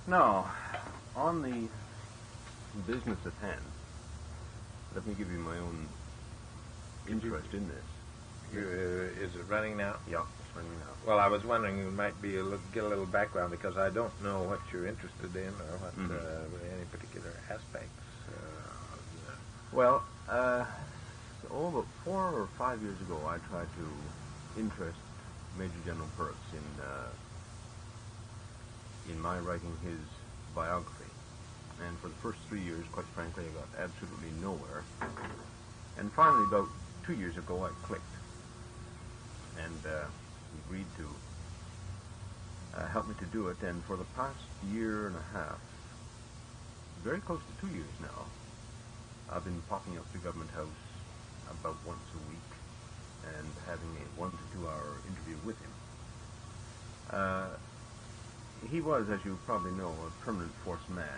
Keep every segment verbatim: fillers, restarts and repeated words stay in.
Now, on the business at hand, let me give you my own interest in this. You, uh, is it running now? Yeah, it's running now. Well, I was wondering you might be a little, get a little background because I don't know what you're interested in or what mm-hmm. uh, any particular aspects. Uh, of the well, uh, oh, about four or five years ago, I tried to interest Major General Perks in uh, in my writing his biography. And for the first three years, quite frankly, I got absolutely nowhere. And finally, about two years ago, I clicked. And uh, he agreed to uh, help me to do it. And for the past year and a half, very close to two years now, I've been popping up to Government House about once a week and having a one to two hour interview with him. Uh, he was, as you probably know, a permanent force man.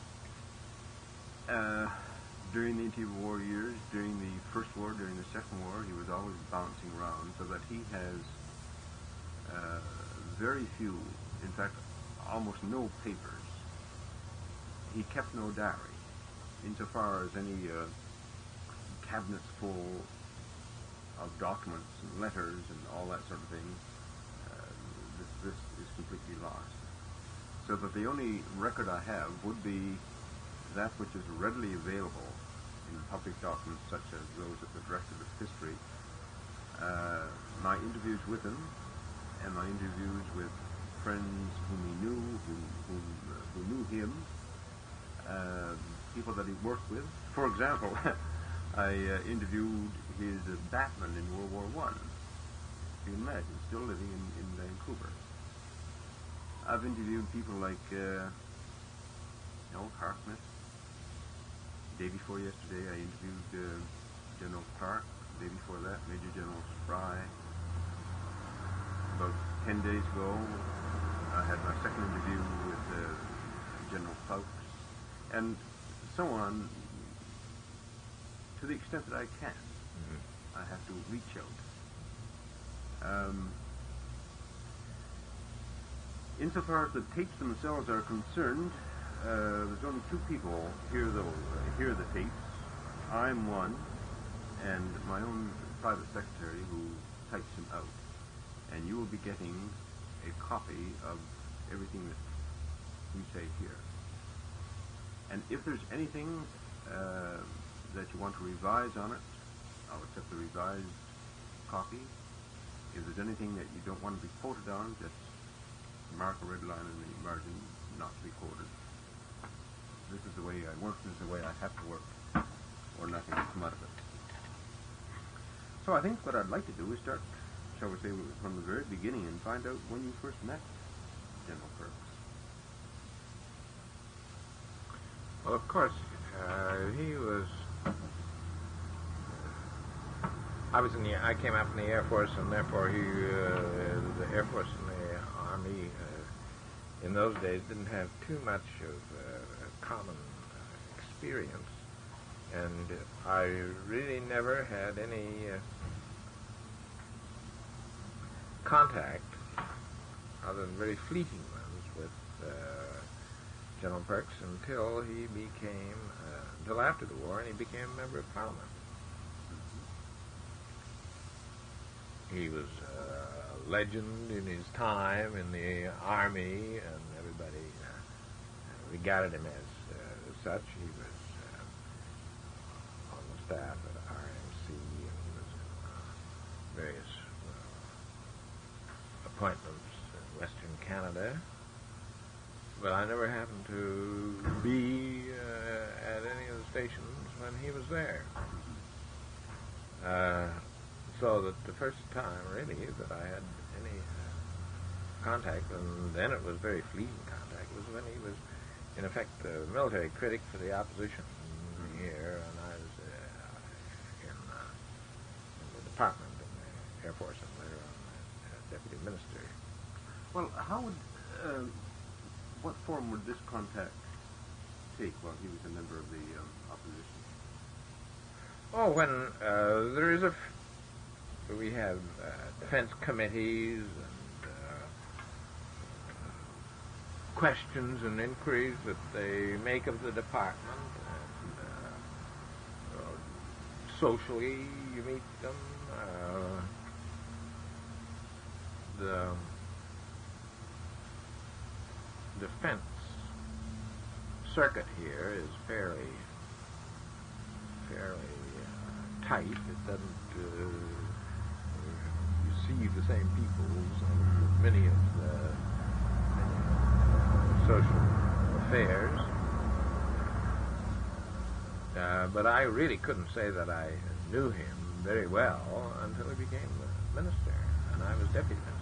Uh, during the anti-war years, during the First War, during the Second War, he was always bouncing around, so that he has uh, very few, in fact, almost no papers. He kept no diary, insofar as any uh, cabinets full of documents and letters and all that sort of thing. Uh, this, this is completely lost. So that the only record I have would be that which is readily available in public documents such as those at the Directorate of History, uh, my interviews with him and my interviews with friends whom he knew, who, whom, uh, who knew him, uh, people that he worked with. For example, I uh, interviewed his uh, batman in World War One. You can imagine, still living in, in Vancouver. I've interviewed people like uh, Noel Harkness. The day before yesterday, I interviewed uh, General Clark. The day before that, Major General Spry. About ten days ago, I had my second interview with uh, General Fawkes, and so on. To the extent that I can, mm-hmm. I have to reach out. Um, insofar as the tapes themselves are concerned, Uh, there's only two people hear the uh, hear the tapes. I'm one, and my own private secretary who types them out. And you will be getting a copy of everything that we say here. And if there's anything uh, that you want to revise on it, I'll accept the revised copy. If there's anything that you don't want to be quoted on, just mark a red line in the margin, not to be quoted. This is the way I work, this is the way I have to work, or nothing will come out of it. So I think what I'd like to do is start, shall we say, from the very beginning and find out when you first met General Perks. Well, of course, uh, he was... I was in the... I came out from the Air Force, and therefore he, uh, the Air Force and the Army, uh, in those days, didn't have too much of... Uh, common uh, experience, and I really never had any uh, contact, other than very fleeting ones, with uh, General Perks until he became, uh, until after the war, and he became a member of Parliament. He was uh, a legend in his time in the Army, and everybody uh, regarded him as such. He was uh, on the staff at R M C, and he was in uh, various uh, appointments in Western Canada. But I never happened to be uh, at any of the stations when he was there. Uh, so that the first time, really, that I had any uh, contact, and then it was very fleeting contact, was when he was in effect, a military critic for the opposition here, and I was uh, in, uh, in the department in the Air Force, and later on uh, deputy minister. Well, how would, uh, what form would this contact take while he was a member of the um, opposition? Oh, when uh, there is a, f- we have uh, defense committees and uh, questions and inquiries that they make of the department. And, uh, well, socially, you meet them. Uh, the defense circuit here is fairly, fairly uh, tight. It doesn't uh, receive the same peoples and many of the many of the social affairs. Uh, but I really couldn't say that I knew him very well until he became the minister, and I was deputy minister.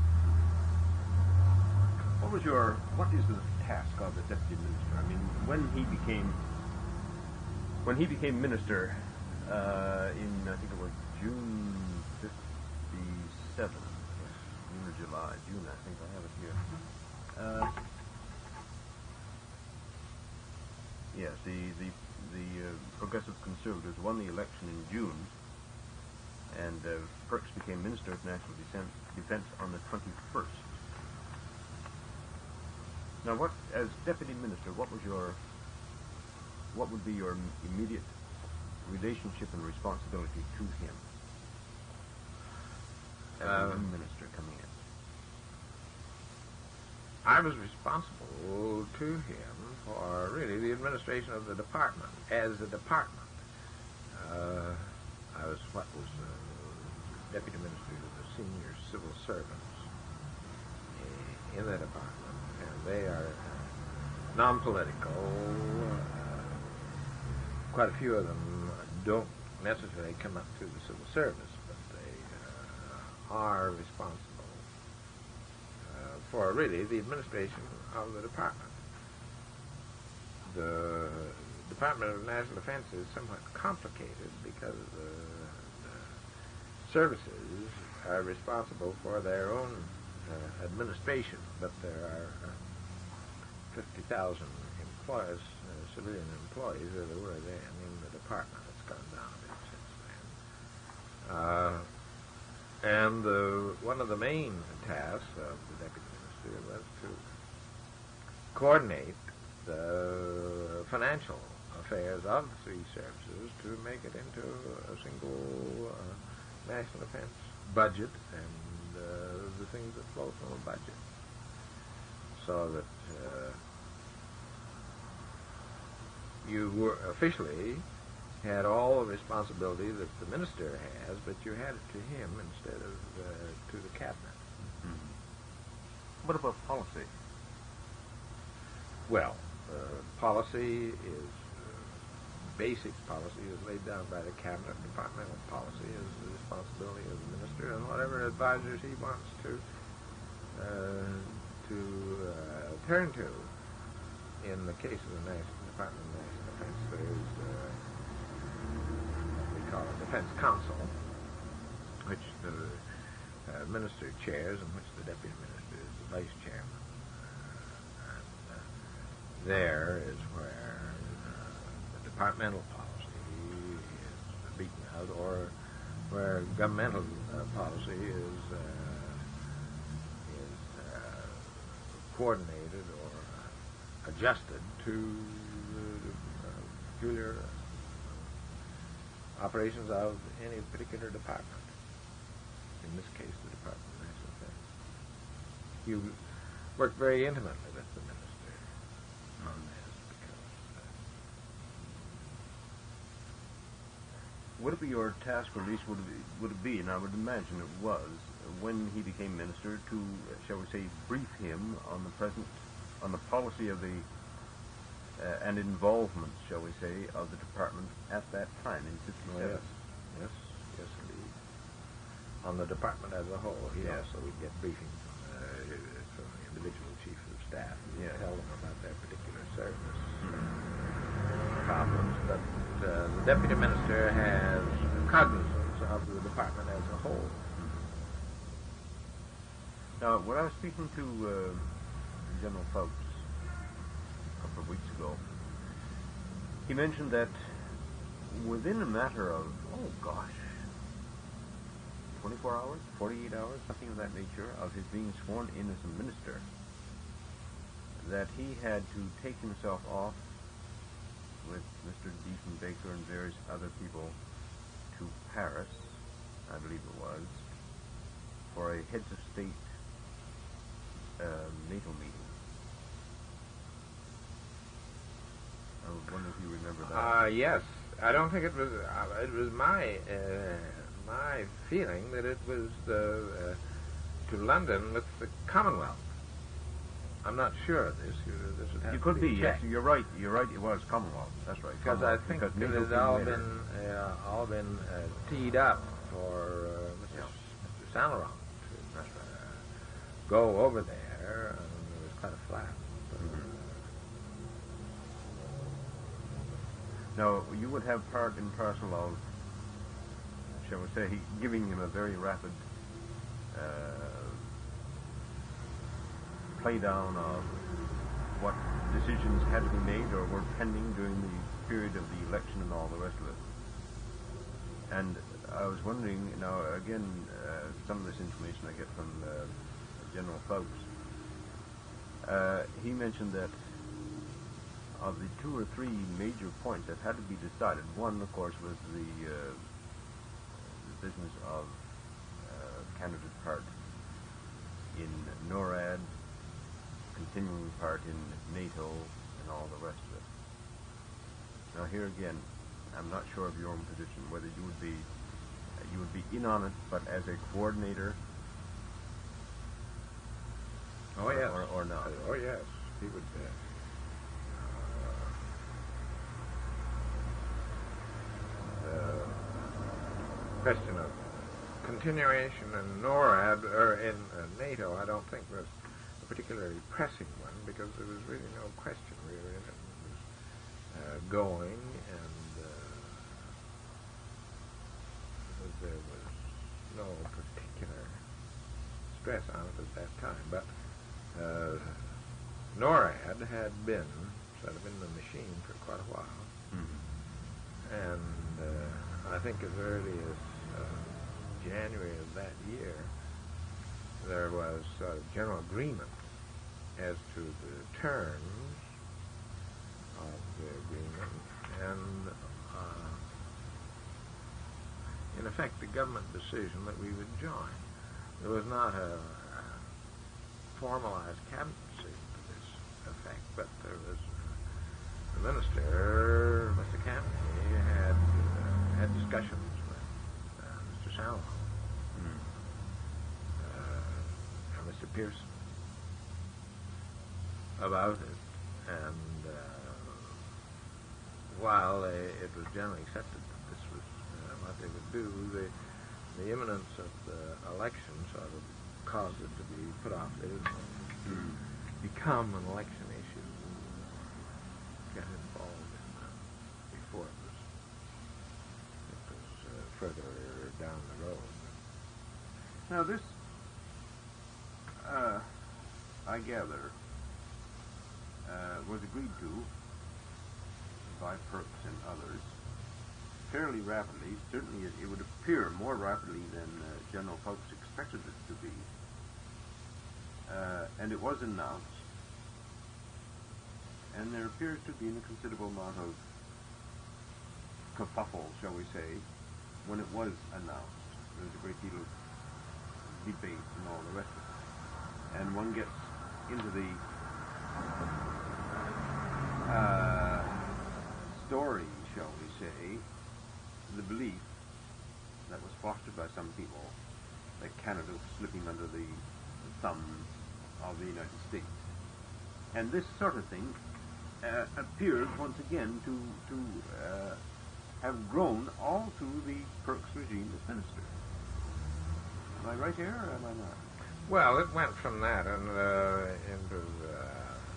What was your, what is the task of the deputy minister? I mean, when he became, when he became minister uh, in, I think it was June fifty-seven, June or July, June, I think I have it here. Uh, yes, the the the uh, Progressive Conservatives won the election in June, and uh, Perks became Minister of National Defense, Defense on the twenty-first. Now, what, as deputy minister, what was your, what would be your immediate relationship and responsibility to him as Uh, a new minister coming in? I was responsible to him for really the administration of the department. As a department, uh, I was what was uh, deputy minister to the senior civil servants uh, in the department, and they are uh, non-political. Uh, quite a few of them don't necessarily come up through the civil service, but they uh, are responsible for really the administration of the department. The Department of National Defense is somewhat complicated because the, the services are responsible for their own uh, administration, but there are uh, fifty thousand employees, uh, civilian employees, as there were then in the department. It's gone down a bit since then. Uh, and the, one of the main tasks of the deputy was to coordinate the financial affairs of the three services to make it into a single uh, national defense budget and uh, the things that flow from a budget, so that uh, you were officially had all the responsibility that the minister has, but you had it to him instead of uh, to the cabinet. Mm-hmm. What about policy? Well, uh, policy is, uh, basic policy is laid down by the cabinet. Departmental policy is the responsibility of the minister, and whatever advisors he wants to uh, to uh, turn to. In the case of the National Department of National Defense, there is uh, what we call a Defense Council, which the uh, minister chairs, and which the deputy minister vice chairman. Uh, and uh, there is where uh, the departmental policy is beaten out, or where governmental uh, policy is uh, is uh, coordinated or uh, adjusted to the uh, peculiar uh, operations of any particular department. In this case, the Department of National Defense. You work very intimately with the minister on this because uh, would it be your task, or at least would it be, would it be, and I would imagine it was, when he became minister, to, shall we say, brief him on the present, on the policy of the uh, and involvement, shall we say, of the department at that time in fifty-seven? Oh, yes, yes, yes, indeed. On the department as a whole, he yes. also would get briefings uh, from the individual chief of staff and yes. tell them about their particular service mm-hmm. problems. But uh, the deputy minister has cognizance of the department as a whole. Mm-hmm. Now, when I was speaking to uh, General Phelps a couple of weeks ago, he mentioned that within a matter of, oh gosh, twenty-four hours, forty-eight hours, something of that nature, of his being sworn in as a minister, that he had to take himself off with Mister Diefenbaker and various other people to Paris, I believe it was, for a heads of state uh, NATO meeting. I wonder if you remember that. Uh, yes. I don't think it was. Uh, it was my uh, my feeling that it was the, uh, to London with the Commonwealth. I'm not sure of this. You, this would have You to could be. be Yes, checked. you're right. You're right. It was Commonwealth. That's right. Because I Commonwealth, think because it NATO had came all later. been uh, all been uh, teed up for uh, Mister Yeah. Mister Saint Laurent to That's right. uh, go over there, and it was quite a flat. But, Mhm. Now, you would have part and parcel of, shall we say, giving him a very rapid uh, play down of what decisions had to be made or were pending during the period of the election and all the rest of it. And I was wondering, now again, uh, some of this information I get from uh, General Fawkes. Uh, he mentioned that of the two or three major points that had to be decided, one, of course, was the, uh, the business of uh, Canada's part in NORAD, continuing part in NATO, and all the rest of it. Now, here again, I'm not sure of your own position, whether you would be uh, you would be in on it, but as a coordinator, oh or, yes, or, or not. oh yes, he would. Uh, uh, question of continuation in NORAD or in uh, NATO, I don't think was a particularly pressing one, because there was really no question really in it. It was uh, going, and uh, there was no particular stress on it at that time. But uh, NORAD had been sort of in the machine for quite a while. Mm-hmm. And uh, I think as early as uh, January of that year, there was uh, general agreement as to the terms of the agreement, and uh, in effect the government decision that we would join. There was not a, a formalized cabinet decision to this effect, but there was uh, the minister, Mister Campney, had uh, had discussions with uh, Mister Saint Laurent, Mm. uh, and Mister Pearson about it, and uh, while they, it was generally accepted that this was uh, what they would do, the, the imminence of the election sort of caused it to be put off. They didn't want it to Mm. become an election issue, get involved in uh, before it was, it was uh, further down the road. Now this, uh, I gather, uh, was agreed to by Perks and others fairly rapidly. Certainly it, it would appear more rapidly than uh, General Fawkes expected it to be. Uh, and it was announced. And there appears to be a considerable amount of kerfuffle, shall we say, when it was announced. There was a great deal of debate and all the rest of it. And one gets into the uh, story, shall we say, the belief that was fostered by some people that Canada was slipping under the, the thumb of the United States. And this sort of thing uh, appears once again to, to uh, have grown all through the Perks regime as minister. Am I right here, or am I not? Well, it went from that and uh, into uh,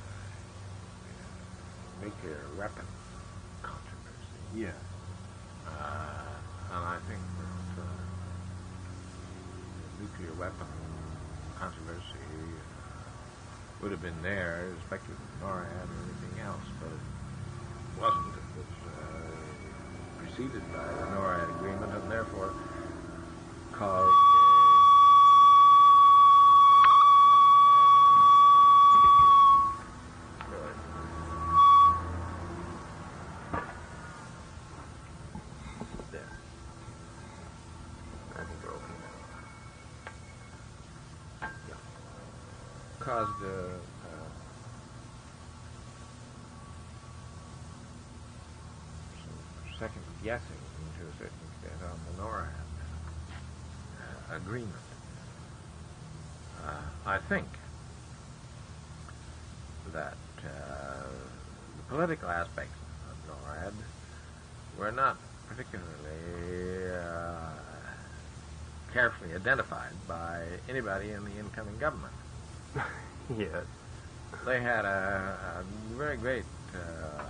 nuclear weapon controversy. Yeah. Uh, and I think that uh, the nuclear weapon controversy uh, would have been there, irrespective of NORAD and everything else, but it wasn't. It was uh, preceded by the NORAD agreement, and therefore caused caused uh, uh, some second guessing to a certain extent on the NORAD uh, agreement. Uh, I think that uh, the political aspects of NORAD were not particularly uh, carefully identified by anybody in the incoming government. Yes. They had a, a very great uh,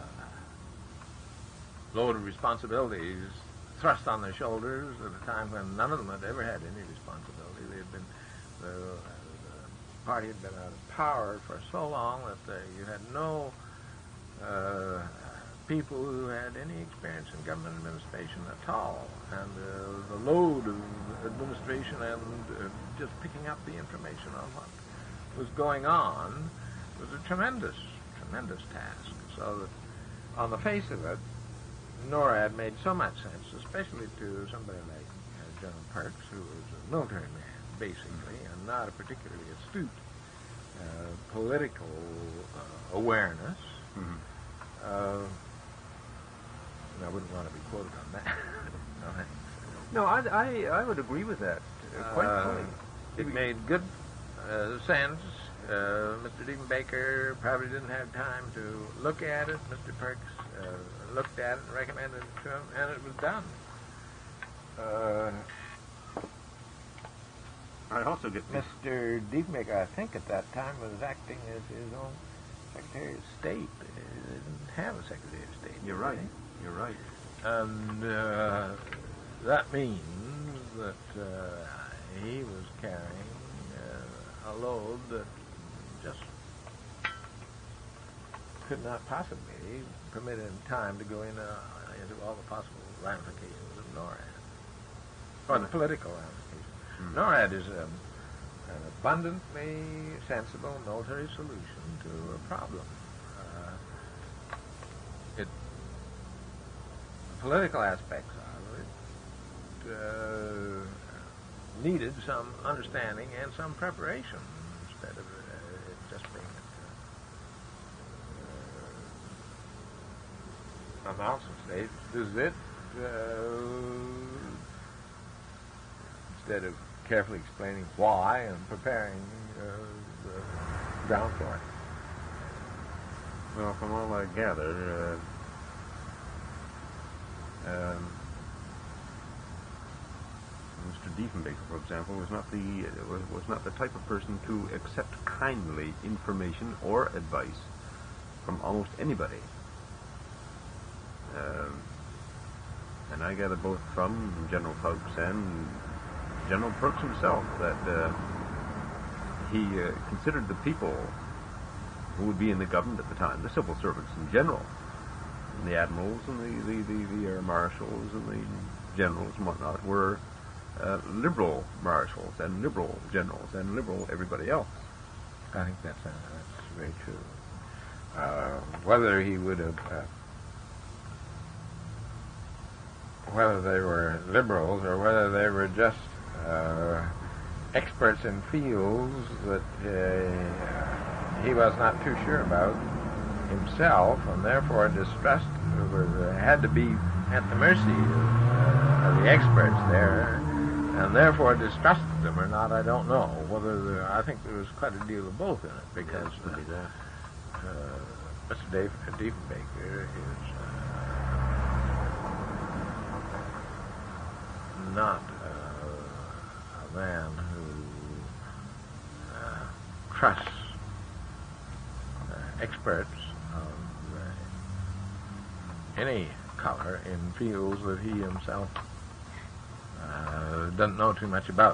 load of responsibilities thrust on their shoulders at a time when none of them had ever had any responsibility. They had been the, the party had been out of power for so long that they, you had no uh, people who had any experience in government administration at all, and uh, the load of administration and uh, just picking up the information on what was going on was a tremendous, tremendous task. So that on the face of it, NORAD made so much sense, especially to somebody like uh, General Perks, who was a military man, basically, and not a particularly astute uh, political uh, awareness. Mm-hmm. Uh, I wouldn't want to be quoted on that. No, I, I, I would agree with that uh, quite Uh, fully. It made good uh, sense. Uh, Mister Diefenbaker probably didn't have time to look at it. Mister Perks uh, looked at it and recommended it to him, and it was done. Uh, I also get this. Mister Diefenbaker, I think at that time, was acting as his own Secretary of State. He didn't have a Secretary of State. You're right. You're right. And uh, that means that uh, he was carrying uh, a load that just could not possibly permit him time to go in, uh, into all the possible ramifications of NORAD, or the political ramifications. Mm. NORAD is um, an abundantly sensible military solution to a problem. Uh, it political aspects of it uh, needed some understanding and some preparation instead of uh, it just being uh, uh, announcement stage. This is it. Uh, instead of carefully explaining why and preparing uh, the ground for it. Well, from all I gather, uh, Um, Mister Diefenbaker, for example, was not the uh, was, was not the type of person to accept kindly information or advice from almost anybody. Um, and I gather both from General Fawkes and General Perks himself that uh, he uh, considered the people who would be in the government at the time, the civil servants in general, the admirals and the, the, the, the air marshals and the generals and whatnot, were uh, liberal marshals and liberal generals and liberal everybody else. I think that's, uh, that's very true. Uh, whether he would have, uh, whether they were liberals or whether they were just uh, experts in fields that uh, he was not too sure about himself, and therefore distrust was, uh, had to be at the mercy of, uh, of the experts there, and therefore distrusted them or not, I don't know. Whether there, I think there was quite a deal of both in it, because Yes, could be that. uh, uh, Mister Dave, Diefenbaker is uh, not uh, a man who uh, trusts uh, experts of uh, any color in fields that he himself uh, doesn't know too much about.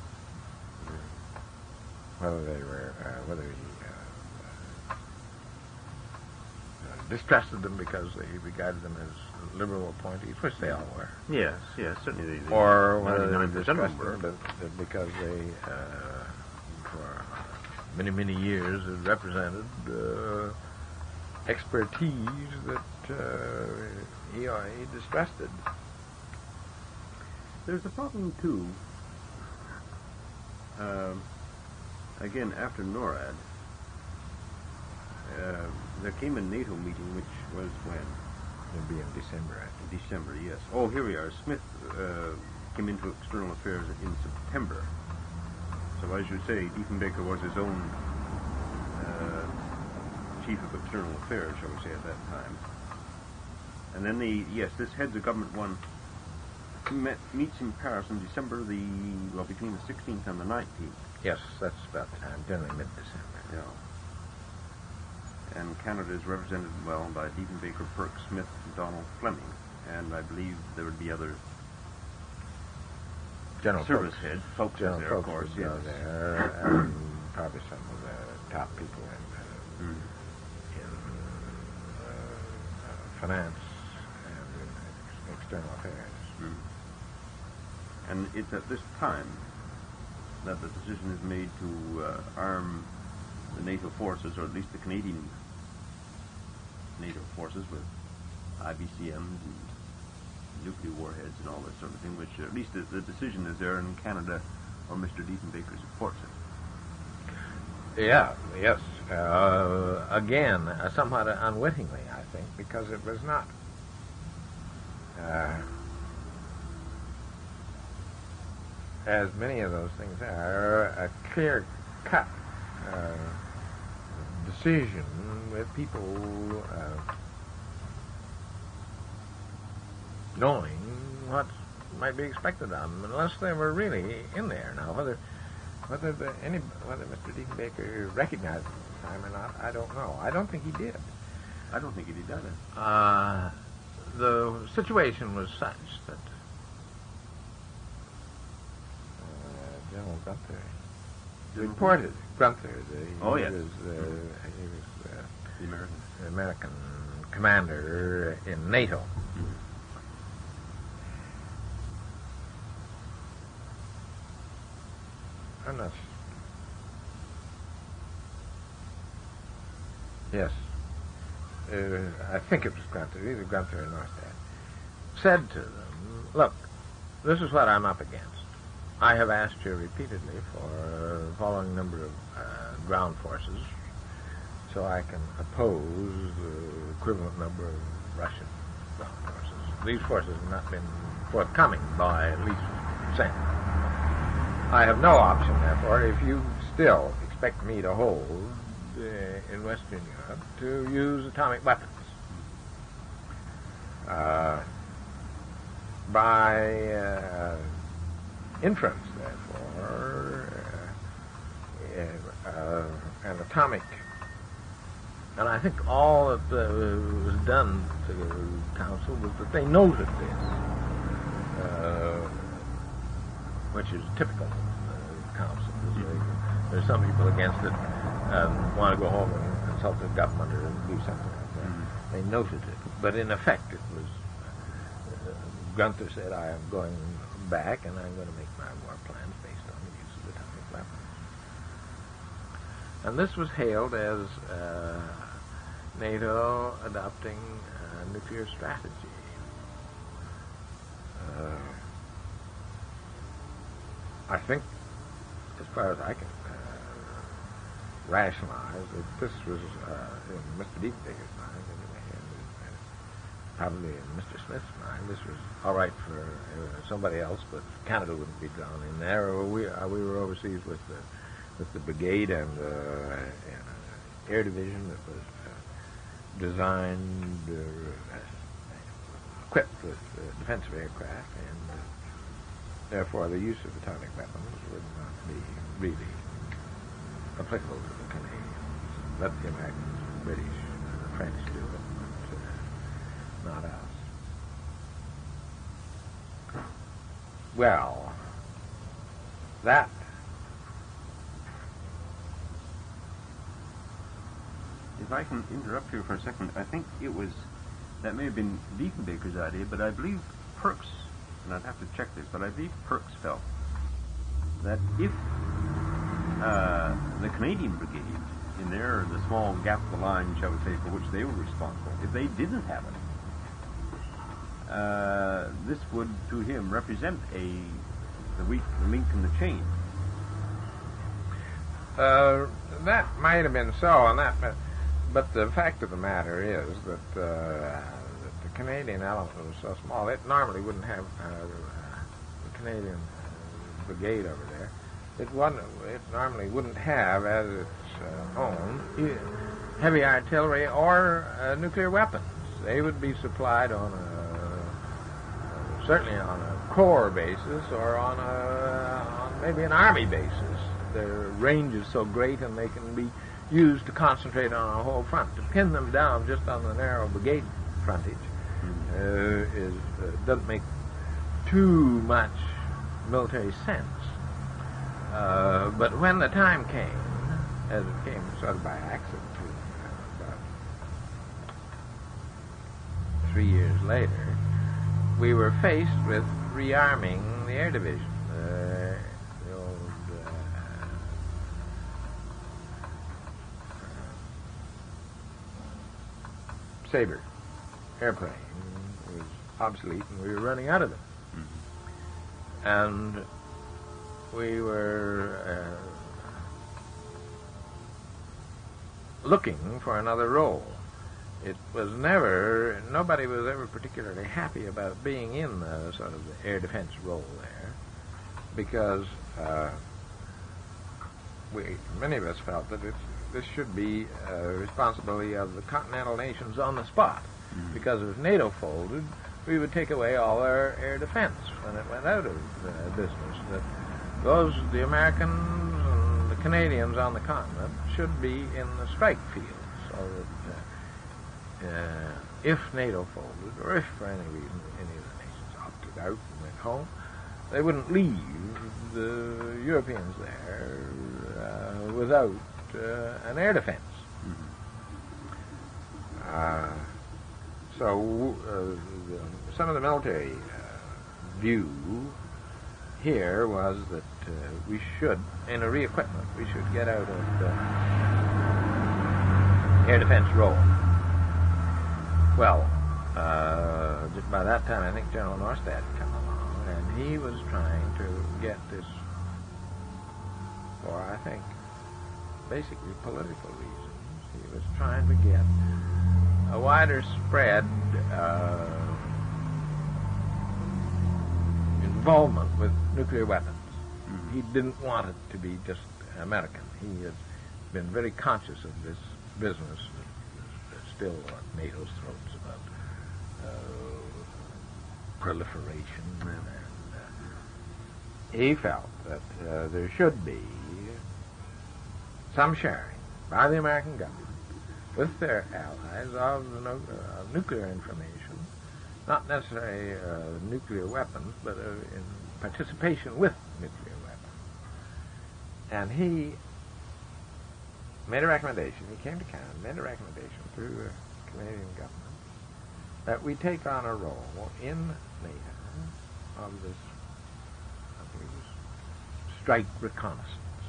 Whether they were, uh, whether he uh, uh, distrusted them because he regarded them as liberal appointees, which they all were. Yes, yes, certainly. They, they Or whether they ninety-nine percent of discussed them were. them but, but because they, uh, for many, many years, had represented uh, expertise that uh, he, uh, he distrusted. There's a problem, too. Um, again, after NORAD, uh, there came a NATO meeting, which was when? It'll be in December, I think. December, yes. Oh, here we are. Smith uh, came into External Affairs in September. So as you say, Diefenbaker was his own uh, Chief of External Affairs, shall we say, at that time. And then the, yes, this Heads of Government one met, meets in Paris in December, the, well, between the sixteenth and the nineteenth. Yes, that's about the time, generally mid-December. Yeah. And Canada is represented, well, by Diefenbaker, Perks, Smith, Donald, Fleming. And I believe there would be other General service Folks. heads. Folks General there, Folks of course, was, yes. uh, there, and probably some of the top people in, uh, Mm. in uh, uh, finance and in ex- external affairs. Mm. And it's at this time that the decision is made to uh, arm the NATO forces, or at least the Canadian NATO forces, with I B C Ms and nuclear warheads and all that sort of thing, which at least the, the decision is there in Canada, or Mister Diefenbaker supports it. Yeah, yes. Uh, again, uh, somewhat unwittingly, I think, because it was not uh, as many of those things are, a clear-cut uh, decision with people uh, knowing what might be expected of them, unless they were really in there. Now, whether whether the, any whether Mister Diefenbaker recognized it at the time or not, I don't know. I don't think he did. I don't think he did either. Uh, the situation was such that uh, General Gunther reported Gunther. The, Oh, he yes. was, uh, he was uh, The American. the American commander in NATO. Mm-hmm. I'm not. Yes. Uh, I think it was Gunther, either Gunther or Norstad, said to them, look, this is what I'm up against. I have asked you repeatedly for the following number of uh, ground forces so I can oppose the equivalent number of Russian ground forces. These forces have not been forthcoming by at least fifty percent. I have no option, therefore, if you still expect me to hold uh, in Western Europe, to use atomic weapons. Uh, by uh, inference, therefore, uh, uh, an atomic, and I think all that uh, was done to the Council was that they noted this, uh, which is typical of the Council. There's some people against it, um, want to go home and consult the government or do something like that. Mm-hmm. They noted it, but in effect it was, uh, Gunther said, I am going back and I'm going to make my war plans based on the use of atomic weapons. And this was hailed as uh, NATO adopting a nuclear strategy. Uh, I think, as far as I can uh, rationalize, that this was uh, in Mister Diefenbaker's mind, anyway, and uh, probably in Mister Smith's mind, this was all right for uh, somebody else, but Canada wouldn't be drawn in there. Or we uh, we were overseas with the with the brigade and, uh, and uh, air division that was uh, designed, uh, equipped with uh, defensive aircraft, and uh, therefore the use of atomic weapons would not be really applicable to the Canadians. Let the Americans, the British, and the French do it, but uh, not us. Well, that If I can interrupt here for a second, I think it was, that may have been Diefenbaker's idea, but I believe Perks, and I'd have to check this, but I believe Perks felt that if uh, the Canadian Brigade, in their, the small gap of the line, shall we say, for which they were responsible, if they didn't have it, uh, this would, to him, represent a, the weak link in the chain. Uh, that might have been so, and that, but but the fact of the matter is that, uh, that the Canadian element was so small, it normally wouldn't have uh, uh, the Canadian uh, brigade over there. It wouldn't. It normally wouldn't have as its uh, own e- heavy artillery or uh, nuclear weapons. They would be supplied on a uh, certainly on a corps basis or on a on maybe an army basis. Their range is so great, and they can be used to concentrate on a whole front. To pin them down just on the narrow brigade frontage uh, is uh, doesn't make too much military sense. Uh, but when the time came, as it came sort of by accident, uh, about three years later, we were faced with rearming the air division. Uh, the old uh, Sabre airplane was obsolete, and we were running out of them. Mm-hmm. And we were uh, looking for another role. It was never, nobody was ever particularly happy about being in the sort of the air defense role there, because uh, we, many of us felt that it's, this should be a responsibility of the continental nations on the spot, mm-hmm. because if NATO folded, we would take away all our air defense when it went out of uh, business. That those, the Americans and the Canadians on the continent, should be in the strike field, so that uh, uh, if NATO folded, or if for any reason any of the nations opted out and went home, they wouldn't leave the Europeans there uh, without uh, an air defense. Mm-hmm. uh, so uh, the, some of the military uh, view here was that uh, we should, in a re-equipment, we should get out of the air defense role. Well, uh, just by that time, I think General Norstad had come along, and he was trying to get this, for I think, basically political reasons. He was trying to get a wider spread uh, involvement with nuclear weapons. Mm-hmm. He didn't want it to be just American. He had been very conscious of this business that's still on NATO's throats about uh, proliferation, and uh, he felt that uh, there should be some sharing by the American government with their allies of the no- uh, nuclear information. Not necessarily uh, nuclear weapons, but uh, in participation with nuclear weapons. And he made a recommendation. He came to Canada, made a recommendation through the Canadian government that we take on a role in NATO of this, I believe, this strike reconnaissance.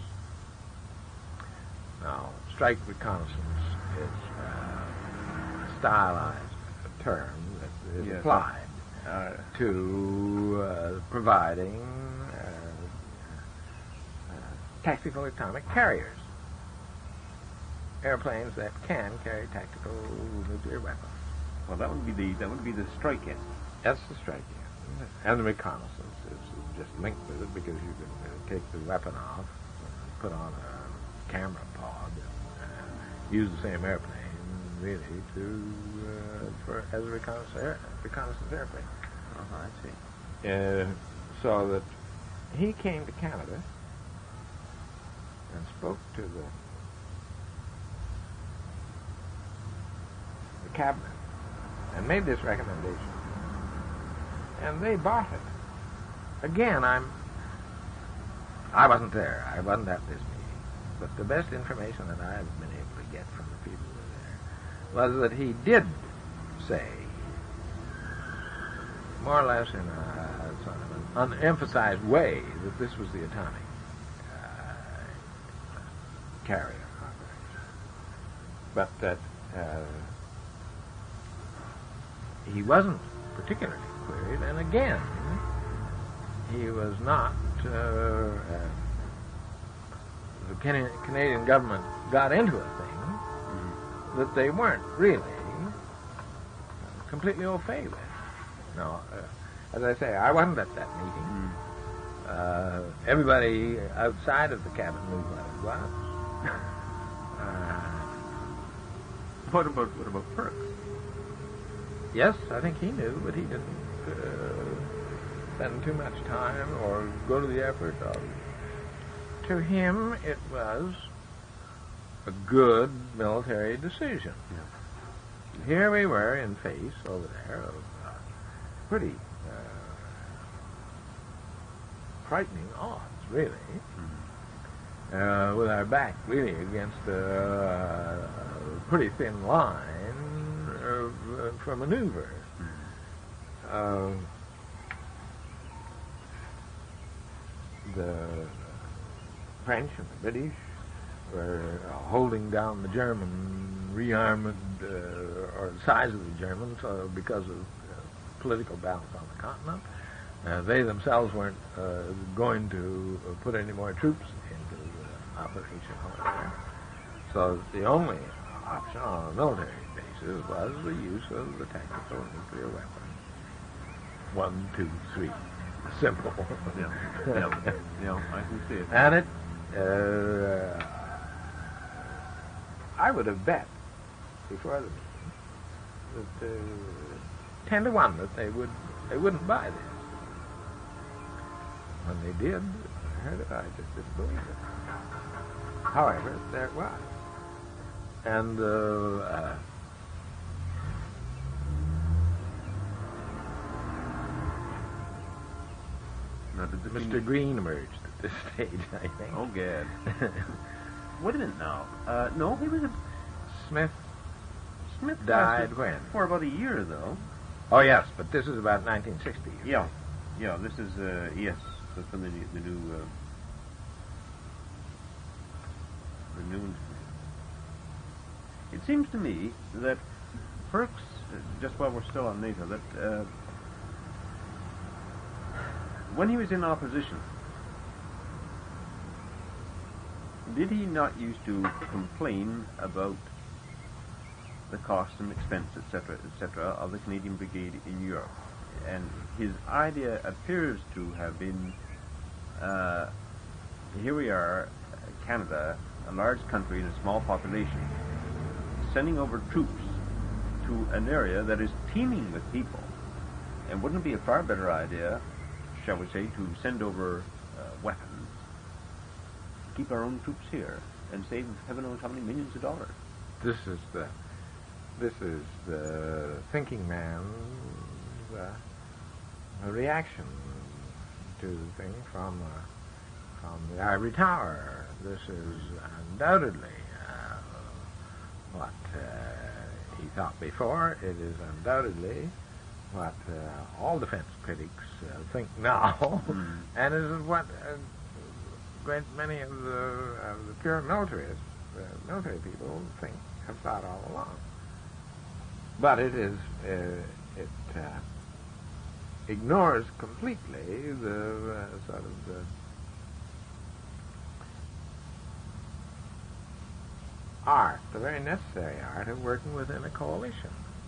Now, strike reconnaissance is uh, a stylized term is yes, applied uh, to uh, providing uh, uh, tactical atomic carriers, airplanes that can carry tactical nuclear weapons. Well, that would be the that would be the strike end. That's the strike end, and the reconnaissance is just linked with it, because you can uh, take the weapon off, and put on a camera pod, and uh, use the same airplane really to uh, for as a reconnaissance, air, reconnaissance airplane. Oh, I see. Uh, so that he came to Canada and spoke to the the cabinet and made this recommendation, and they bought it. Again, I'm I wasn't there. I wasn't at this meeting, but the best information that I've been able to get from the people who were there was that he did say, more or less in a sort of an unemphasized way, that this was the atomic uh, carrier operation, but that uh, he wasn't particularly queried, and again, he was not, uh, uh, the Can- Canadian government got into a thing that they weren't really completely au fait with. No, uh, as I say, I wasn't at that meeting. Mm. Uh, everybody outside of the cabin knew what it was. uh, What about what about Perks? yes, I think he knew, but he didn't uh, spend too much time or go to the effort of. To him, it was a good military decision. Yeah. Here we were in face over there of uh, pretty uh, frightening odds, really, Mm-hmm. uh, with our back really against a uh, pretty thin line of, uh, for maneuver. Mm-hmm. Uh, the French and the British were uh, holding down the German rearmament, uh, or the size of the Germans, uh, because of uh, political balance on the continent. Uh, they themselves weren't uh, going to uh, put any more troops into the operation over there. So the only option on a military basis was the use of the tactical nuclear weapon. One, two, three. Simple. Yeah, yeah, yeah, I can see it. And it, uh, I would have bet before the meeting that uh, ten to one that they would they wouldn't buy this. When they did, I heard it, I just didn't believe it. However, there it was. And uh, uh, Now, did the Mister Green emerged at this stage, I think. Oh, Gad. Wait a minute now. Uh, no, he was a... Smith Smith died lasted when? For about a year, though. Oh, yes, but this is about nineteen sixty. Yeah, yeah, this is, uh, yes, that's when the, new- the new, uh, the new... It seems to me that Perks, uh, just while we're still on NATO, that, uh, when he was in opposition, did he not used to complain about the cost and expense, et cetera, et cetera, of the Canadian Brigade in Europe? And his idea appears to have been, uh, here we are, Canada, a large country and a small population, sending over troops to an area that is teeming with people. And wouldn't it be a far better idea, shall we say, to send over uh, weapons, keep our own troops here, and save heaven knows how many millions of dollars? This is the this is the thinking man's uh, reaction to the thing from uh, from the ivory tower. This is undoubtedly uh, what uh, he thought before. It is undoubtedly what uh, all defense critics uh, think now, Mm. and it is what a great many of the, of the pure militarists, uh, military people think, have thought all along. But it is, uh, it uh, ignores completely the uh, sort of the art, the very necessary art of working within a coalition.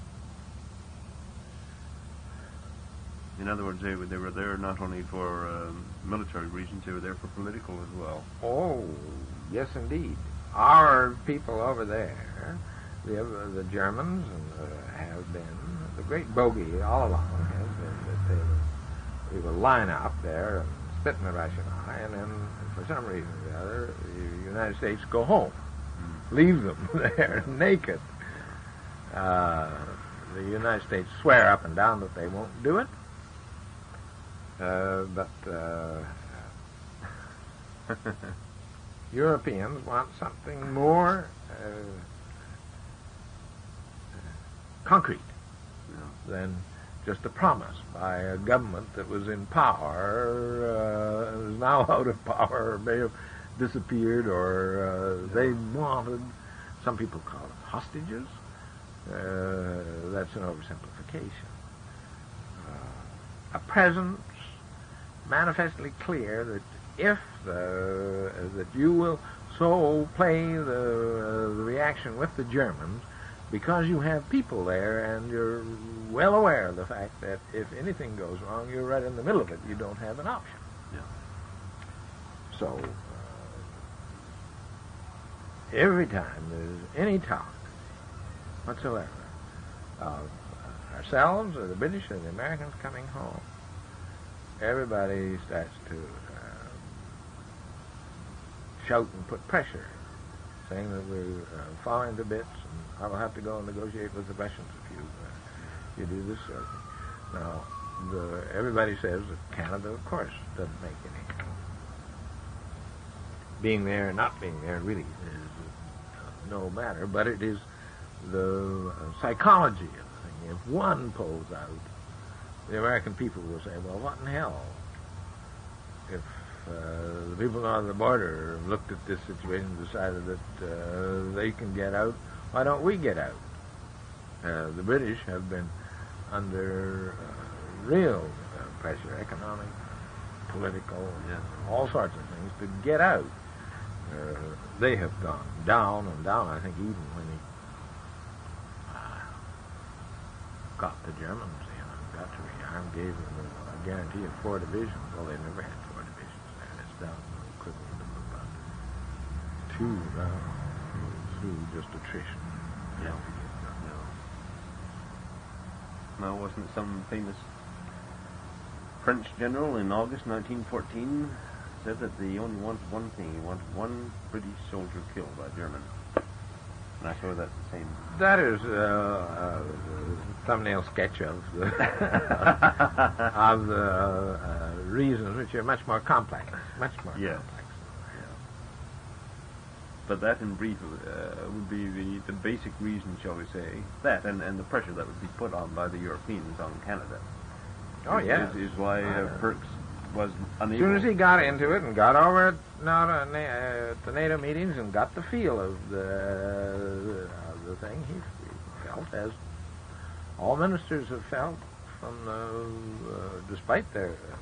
In other words, they were, they were there not only for um, military reasons, they were there for political as well. Oh, yes, indeed. Our people over there, the, uh, the Germans, and, uh, have been, the great bogey all along has been that they will, we will line up there and spit in the Russian eye, and then, for some reason or the other, the United States go home. Mm. Leave them there naked. Uh, the United States swear up and down that they won't do it. Uh, but uh, Europeans want something more uh, concrete Yeah. than just a promise by a government that was in power, uh, is now out of power, or may have disappeared, or uh, they wanted, some people call them hostages. Uh, that's an oversimplification. Uh, a presence manifestly clear that if the, that you will so play the, uh, the reaction with the Germans because you have people there and you're well aware of the fact that if anything goes wrong, you're right in the middle of it. You don't have an option. Yeah. So uh, every time there's any talk whatsoever of ourselves or the British or the Americans coming home, everybody starts to uh, shout and put pressure, saying that we're uh, falling to bits, and I will have to go and negotiate with the Russians if you uh, you do this sort of thing. Now, the, everybody says that Canada, of course, doesn't make any. Being there or not being there really is uh, no matter, but it is the uh, psychology of the thing. If one pulls out, the American people will say, well, what in hell? If uh, the people on the border looked at this situation and decided that uh, they can get out, why don't we get out? Uh, the British have been under uh, real uh, pressure, economic, political, yeah. all sorts of things, to get out. Uh, they have gone down and down, I think, even when he uh, got the Germans in and got to rearm, gave them a, a guarantee of four divisions. Well, they never had four divisions there. It's down to the equivalent of about two now through just attrition. Yeah. No. Now, wasn't some famous French general in August nineteen fourteen said that they only wanted one thing. He wanted one British soldier killed by German. And I saw that the same. That is uh, a thumbnail sketch of the, of the uh, reasons, which are much more complex. Much more yes. complex. Yeah. But that, in brief, uh, would be the, the basic reason, shall we say, that and, and the pressure that would be put on by the Europeans on Canada. Oh, is, yeah. Is, is why uh, Perks was unable. As soon as he got into it and got over at, now to, uh, to NATO meetings and got the feel of the, uh, the thing, he, he felt, as all ministers have felt, from the, uh, despite their uh,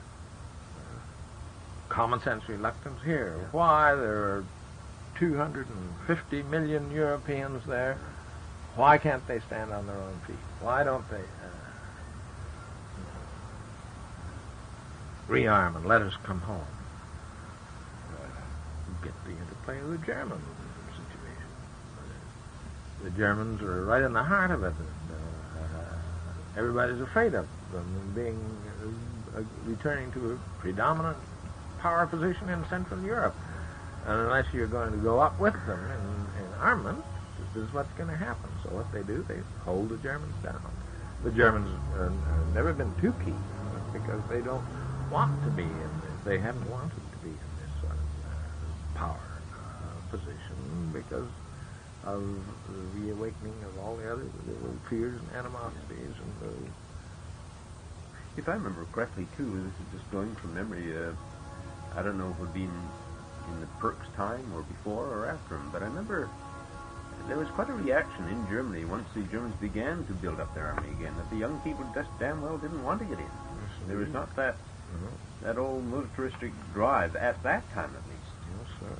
common sense reluctance here. Yeah. Why there are two hundred fifty million Europeans there? Why can't they stand on their own feet? Why don't they uh, rearm and let us come home? Uh, get the interplay of the German situation. The Germans are right in the heart of it. And, uh, everybody's afraid of them being uh, uh, returning to a predominant power position in Central Europe. And unless you're going to go up with them in, in armament, this is what's going to happen. So what they do, they hold the Germans down. The Germans uh, have never been too keen because they don't want to be in this. They haven't wanted to be in this sort of uh, power uh, position because of the awakening of all the other the fears and animosities. And the if I remember correctly, too, this is just going from memory, uh, I don't know if it would be in, in the Perks' time or before or after him, but I remember there was quite a reaction in Germany once the Germans began to build up their army again, that the young people just damn well didn't want to get in. Yes, there was not that mm-hmm. that old militaristic drive at that time, at least. Yes, sir.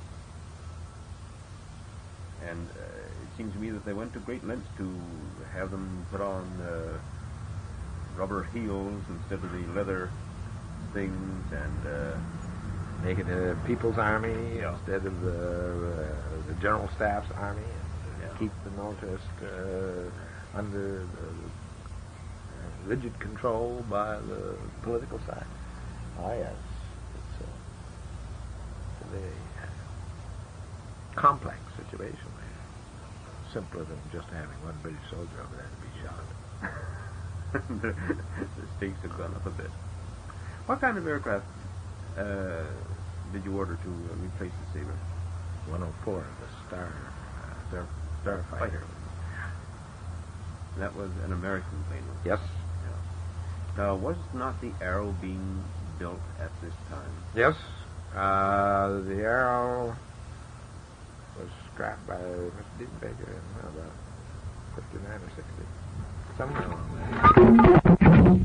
And uh, it seems to me that they went to great lengths to have them put on uh, rubber heels instead of the leather things, and uh, make it a people's army yeah. instead of the uh, the general staff's army, and yeah. keep the militarist uh, under the, uh, rigid control by the political side. Oh yes, it's a, a very uh, complex situation there. Simpler than just having one British soldier over there to be shot. the, the stakes have gone up a bit. What kind of aircraft uh, did you order to uh, replace the Sabre? one oh four, the Star, uh, Star, Starfighter. Fighter. That was an American plane. Yes. Yeah. Now, was not the Arrow being built at this time? Yes. Uh, the Arrow was scrapped by Mister Diefenbaker in uh, about fifty-nine or sixty. Somewhere along there.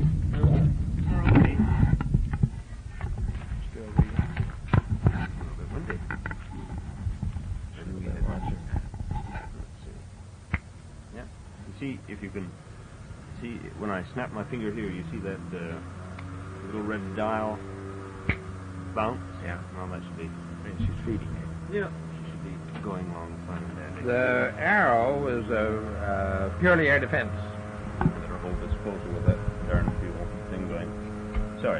Still reading. A little bit windy. Should we get watching that? Let's see. see if you can see when I snap my finger here. You see that uh, little red dial bounce? Yeah. Well, that should be. And she's feeding it. Yeah. She should be going along fine and dandy. The Arrow was a uh, purely air defense. Better hold this closer with that darn fuel thing going. Sorry.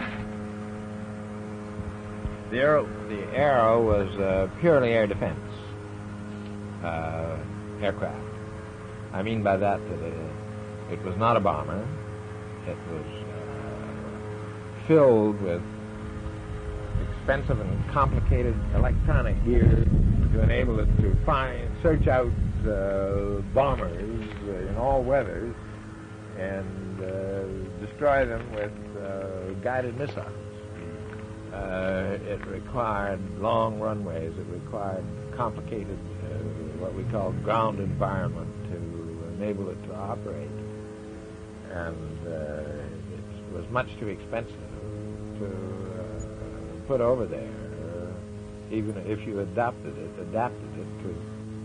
The Arrow, the Arrow was uh, purely air defense uh, aircraft. I mean by that that it, it was not a bomber. It was uh, filled with expensive and complicated electronic gear to enable it to find, search out uh, bombers uh, in all weathers and uh, destroy them with uh, guided missiles. Uh, it required long runways. It required complicated, uh, what we call ground environment to enable it to operate. And uh, it was much too expensive to uh, put over there, uh, even if you adapted it, adapted it to,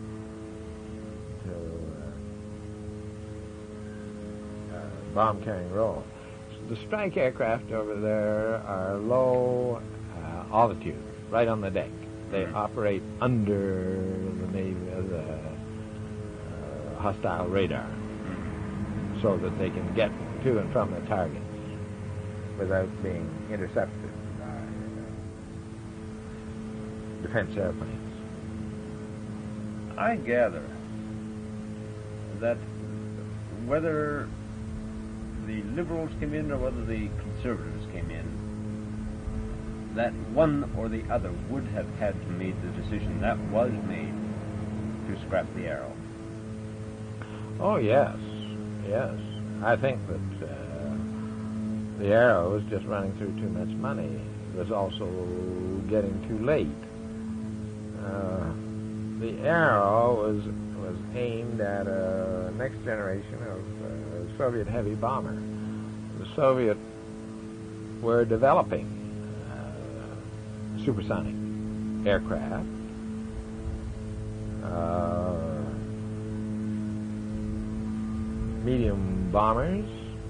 to uh, uh, bomb-carrying role. The strike aircraft over there are low uh, altitude, right on the deck. They Mm-hmm. operate under the Navy, uh, the uh, hostile radar, so that they can get to and from their targets without being intercepted by uh, defense airplanes. I gather that whether the liberals came in or whether the conservatives came in, that one or the other would have had to make the decision that was made to scrap the Arrow. Oh, yes, yes. I think that uh, the Arrow was just running through too much money. It was also getting too late. Uh, the Arrow was was aimed at a next generation of uh, Soviet heavy bomber. The Soviets were developing uh, supersonic aircraft. Uh, medium bombers.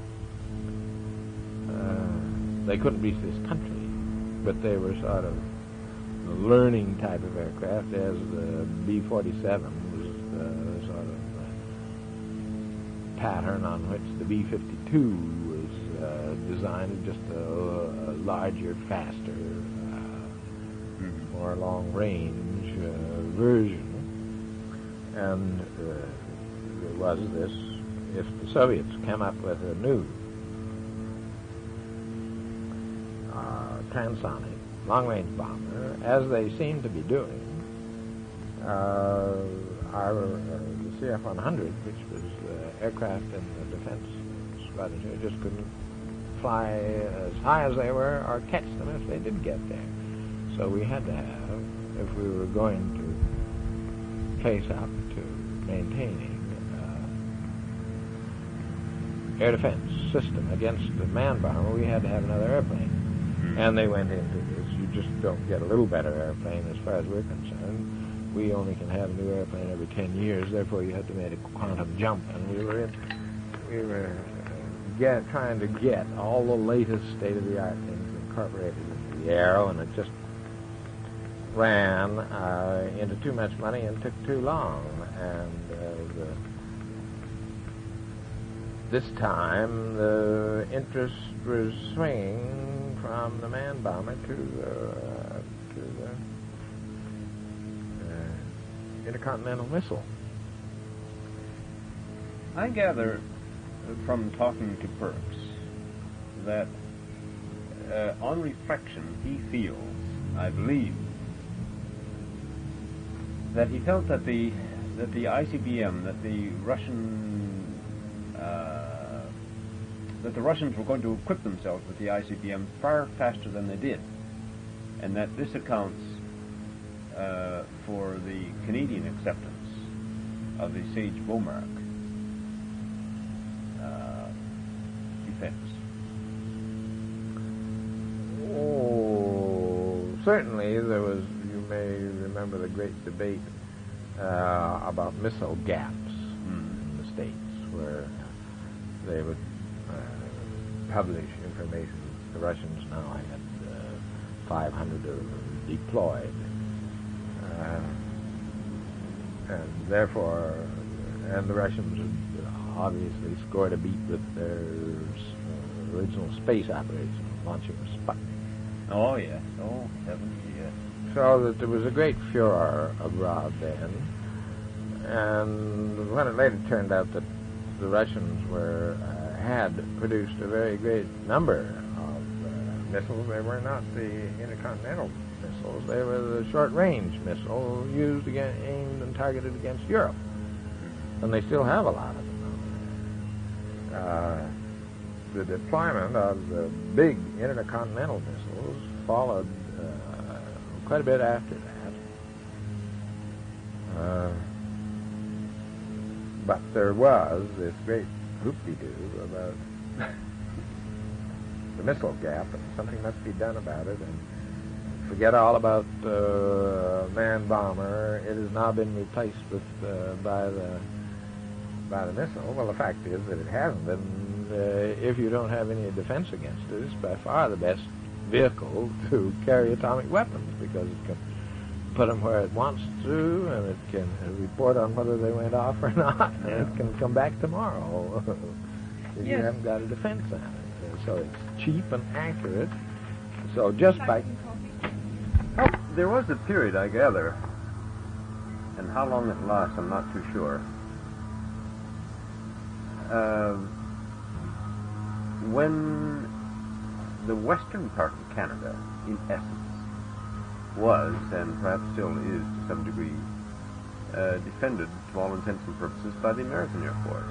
Uh, they couldn't reach this country, but they were sort of the learning type of aircraft, as the B forty-seven was the sort of uh, pattern on which the B fifty-two was uh, designed, just a, a larger, faster, uh, Mm-hmm. more long-range uh, version. And uh, there was this, if the Soviets came up with a new uh, transonic long-range bomber, as they seem to be doing, uh, our uh, the C F one hundred, which was uh, aircraft in the defense squadron, just couldn't fly as high as they were or catch them if they did get there. So we had to have, if we were going to face up to maintaining uh, air defense system against the man bomber, we had to have another airplane. Mm-hmm. And they went into this. You just don't get a little better airplane as far as we're concerned. We only can have a new airplane every ten years, therefore you had to make a quantum jump. And we were in, we were uh, get, trying to get all the latest state-of-the-art things incorporated into the Arrow, and it just ran uh, into too much money and took too long. And uh, the, this time the interest was swinging from the man bomber to uh, to the uh, intercontinental missile. I gather from talking to Perks that uh, on reflection he feels, I believe, that he felt that the that the I C B M, that the Russian uh, that the Russians were going to equip themselves with the I C B M far faster than they did, and that this accounts uh, for the Canadian acceptance of the Sage-Beaumark uh, defense. Oh, certainly there was, you may remember the great debate uh, about missile gaps Mm. in the States, where they would uh, publish information. The Russians now had uh, five hundred of them deployed, uh, and therefore, and the Russians had obviously scored a beat with their uh, original space operation, launching a Sputnik. Oh, yes. Oh, heavens, yes. So that there was a great furor abroad then, and when it later turned out that the Russians were uh, had produced a very great number of uh, missiles, they were not the intercontinental missiles, they were the short-range missiles used again, aimed and targeted against Europe, and they still have a lot of them. Uh, the deployment of the big intercontinental missiles followed uh, quite a bit after that. Uh, but there was this great hoop-de-doo about the missile gap, and something must be done about it, and forget all about uh, man bomber. It has now been replaced with uh, by the by the missile. Well, the fact is that it hasn't, and uh, if you don't have any defense against it, it's by far the best vehicle to carry atomic weapons, because it can put them where it wants to, and it can uh, report on whether they went off or not, and Yeah. it can come back tomorrow if you Yes. haven't got a defense on it. Uh, So it's cheap and accurate. So just by... Oh, there was a period, I gather, and how long it lasts, I'm not too sure, uh, when the western part of Canada, in essence, was, and perhaps still is to some degree, uh, defended to all intents and purposes by the American Air Force.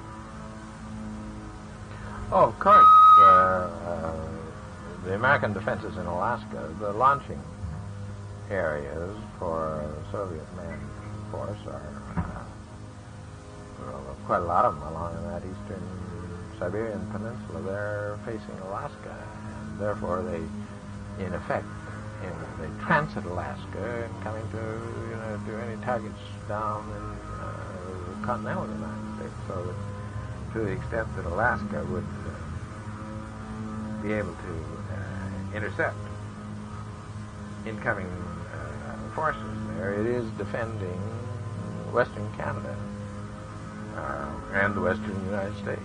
Oh, of course. Uh, uh, the American defenses in Alaska, the launching areas for Soviet manned force are, uh, well, quite a lot of them along that eastern Siberian peninsula. They're facing Alaska, and therefore they, in effect, in, they transit Alaska and coming to, you know, to any targets down in uh, the continental United States, so that to the extent that Alaska would uh, be able to uh, intercept incoming uh, forces there, it is defending Western Canada uh, and the Western United States.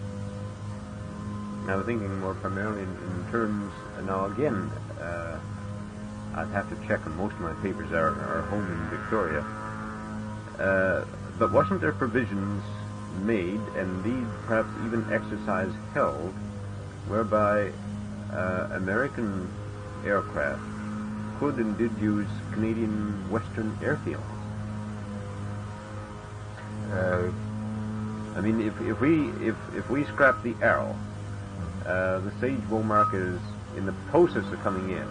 Now, thinking more primarily in, in terms, now again, uh, I'd have to check, and most of my papers are, are home in Victoria, uh, but wasn't there provisions made, and indeed perhaps even exercise held, whereby uh, American aircraft could and did use Canadian Western airfields? Uh, I mean, if, if we if if we scrap the Arrow, uh, the Sage Womark is in the process of coming in,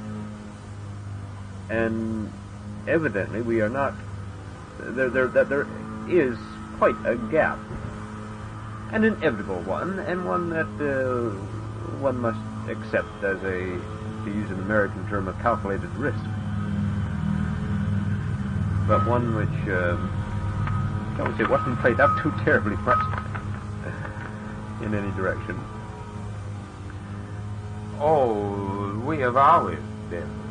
and evidently we are not. There there that there is quite a gap, an inevitable one, and one that uh, one must accept as a, to use an American term, a calculated risk, but one which. Uh, I would say it wasn't played up too terribly much in any direction. oh, we have always been